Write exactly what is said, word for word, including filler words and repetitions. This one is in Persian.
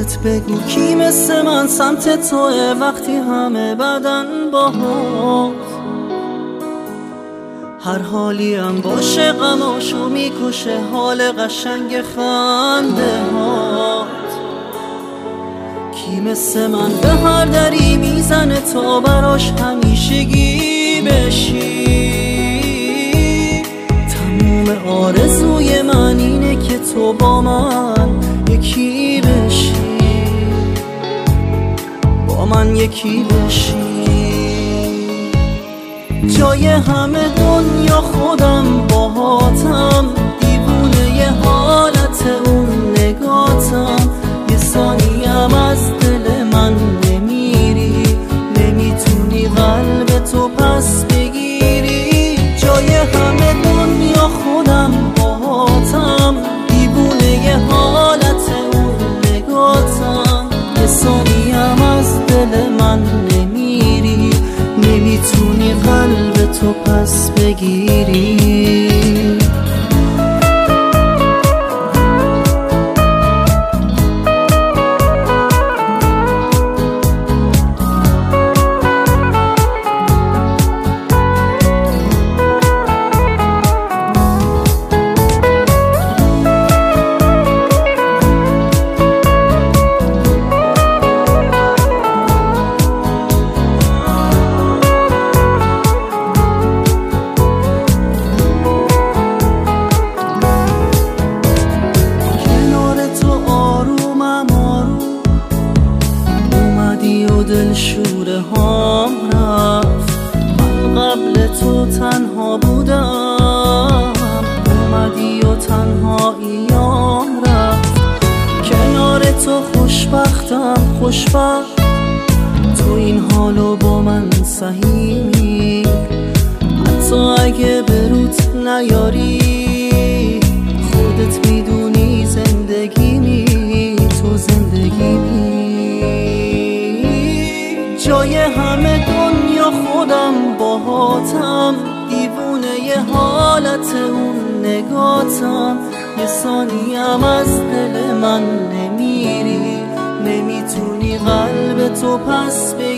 خودت بگو کی مثل من سمت توه وقتی همه بدن باهات. هر حالی هم باشه غماشو میکشه حال قشنگ خنده هات. کی مثل من به هر دری میزنه تا براش همیشگی بشی. تموم آرزوی من اینه که تو با من یکی بشی، با من یکی بشی. جای همه دنیا خودم باهاتم، دیوونه یه حالت اون نگاتم. یه ثانیم از دل من نمیری، نمیتونی قلب تو پس بگیری. جای همه دنیا خودم باهاتم، دیوونه یه حالت اون نگاتم. یه ثانیم از دل من نمیری، نمیتونی قلب تو پس بگیری. دل شوره هام رفت، من قبل تو تنها بودم. اومدی و تنهاییام رفت، کنار تو خوشبختم خوشبخت. تو این حالو با من سهیمی، حتی اگه بروت نیاری. خودت میدونی زندگی می تو زندگی می. جای همه دنیا خودم باهاتم، دیوونه یه حالت اون نگاتم. یه ثانیم از دل من نمیری، نمیتونی قلب تو پس بگیری.